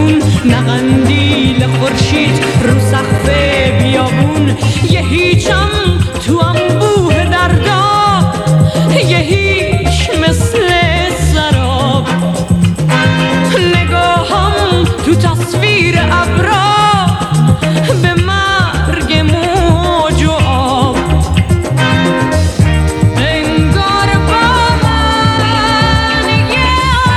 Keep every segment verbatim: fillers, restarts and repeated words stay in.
بیابون، نه قندیل خورشید رو سقف بیابون. یه هیچم تو انبوه دردا، یه هیچ مثل سراب. نگاهم تو تصویر ابرا، به مرگ موج و آب. انگار با من یه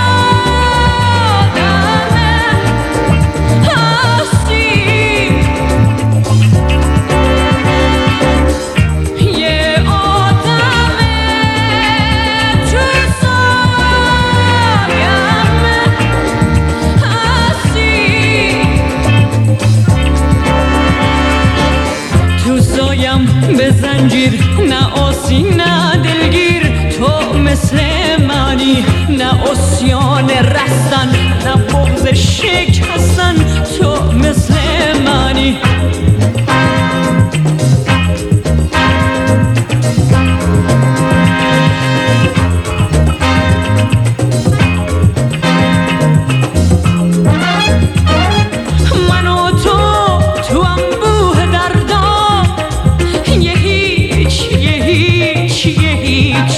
آدم هستی، یه آدم تو سایم هستی. تو سایم به زنجیر، نه آسی نه دلگیر. تو مثل منی، نه اسیان رستن، نه بغض شکستن. تو مثل منی. من و تو تو انبوه دردا، یه هیچ یه هیچ یه هیچ.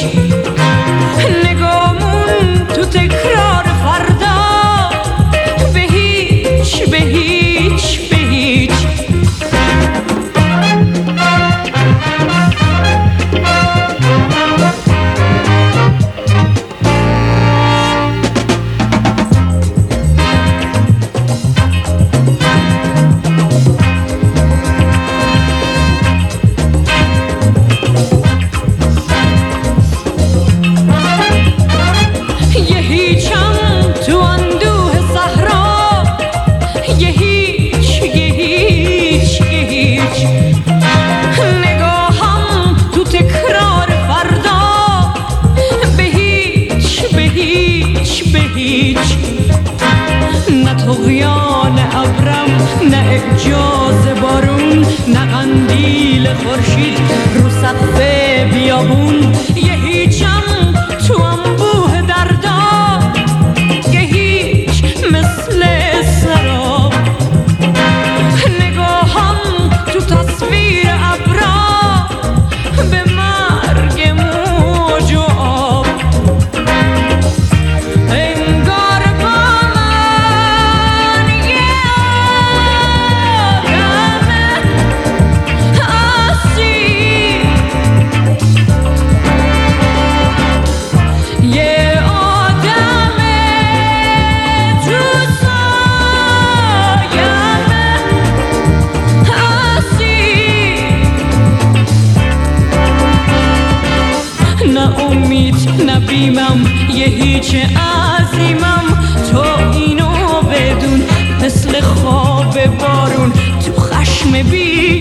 نگامون تو تکرار فردا، به هیچ به هیچ به هیچ. یه هیچم تو اندوه صحرا، یه هیچ یه هیچ یه هیچ. نگاهم تو تکرار فردا، به هیچ به هیچ به هیچ. نه طغیان ابرم، نه اعجاز بارون، نه قندیل خورشید رو سقف بیابون. یه هیچم تو انبوه دردا، یه هیچ مثل سراب. نگاهم تو تصویر ابرا، به مرگ موج و آب. انگار با من یه آدم هستی، یه آدم تو سایم هستی. نه امید نه بیمم، یه هیچ عظیمم. تو اینو بدون، مثل خواب بارون تو خشم بی